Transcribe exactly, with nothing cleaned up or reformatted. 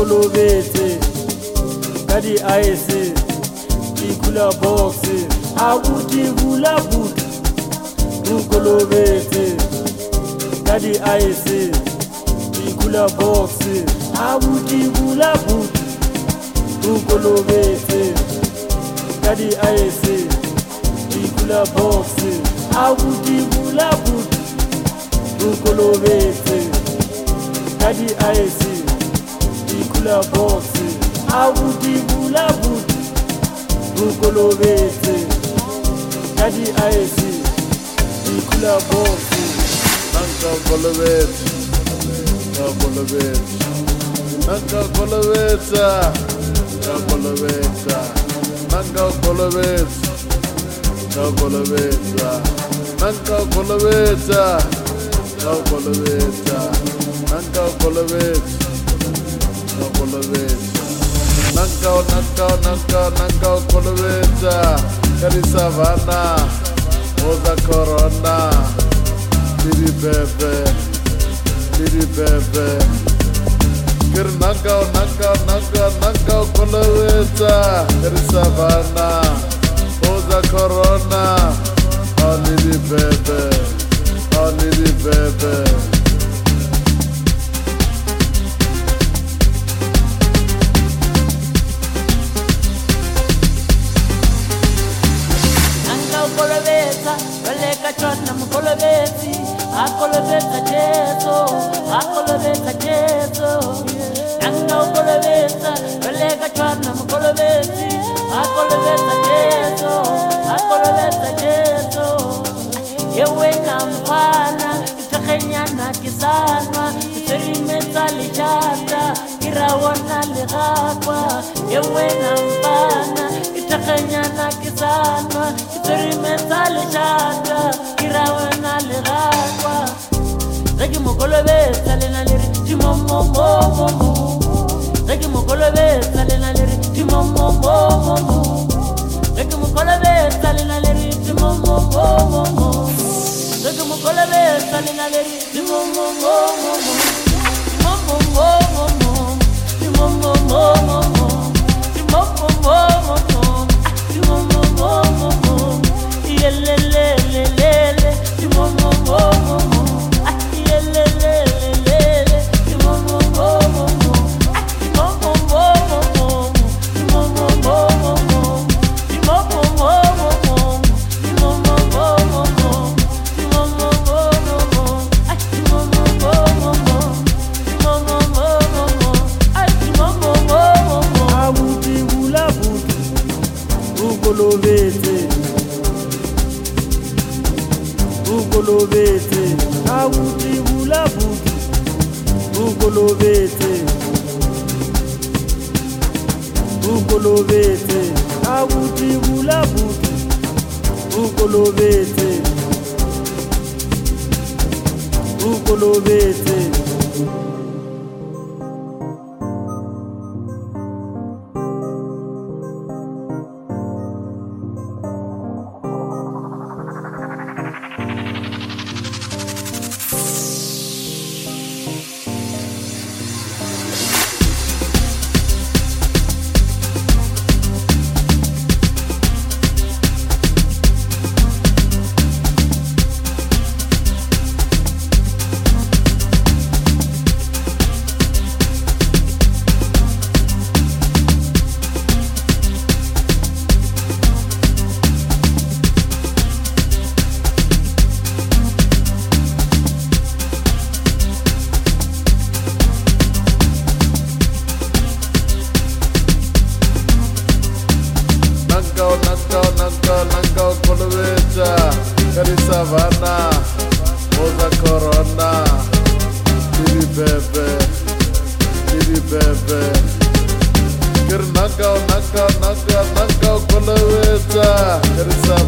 kolobetse ka di-ice di kula box abuti bula buti o kolobetse ka di-ice di kula box abuti bula buti o kolobetse ka di-ice di kula box abuti bula buti o kolobetse ka di-ice di kula box abuti bula buti o kolobetse ka di-ice di kula box Nanka kolobetse Nanka kolobetse Nanka kolobetse Nanka kolobetse Nanka kolobetse Nanka kolobetse Nanka kolobetse Nanka kolobetse Nanka kolobetse Nanka kolobetse Nanka nanka nanka nanka kolobetse Kari savana Oza corona Didi bebe Didi bebe Kir nanka nanka nanka nanka kolobetse Kari savana Oza corona Oh didi bebe Oh didi bebe Chona mkolobeti, akolobeta jeso, akolobeta jeso. Nanga ukolobeta, belega chona mkolobeti, akolobeta jeso, akolobeta jeso. Yewe nampana, itakenyana kisanwa, iterimeta lichata, irawana ligakwa. Yewe nampana, itakenyana kisanwa, iterimeta lichata. Kirawana ligakwa Regi mokolobetsa lena liri Timomomomomo Regi mokolobetsa lena liri Timomomomomo Regi mokolobetsa lena liri Timomomomomo Regi mokolobetsa lena liri Timomomomomo Timomomomomo Timomomomomo Timomomomomo Timomomomomo Yelelelelele, timomomomomo. Yelelelelele, timomomomomo. Timomomomomo, timomomomomo. Timomomomomo, timomomomomo. Timomomomomo, timomomomomo. Timomomomomo, timomomomomo. abuti bula buti o kolobetse Ukolobetse abuti bula buti Ukolobetse Ukolobetse abuti bula buti Ukolobetse Ukolobetse Kari savana, oza corona, didi bebe, didi bebe. Kir nanga nanga nanga nanga koloweta, kari savana.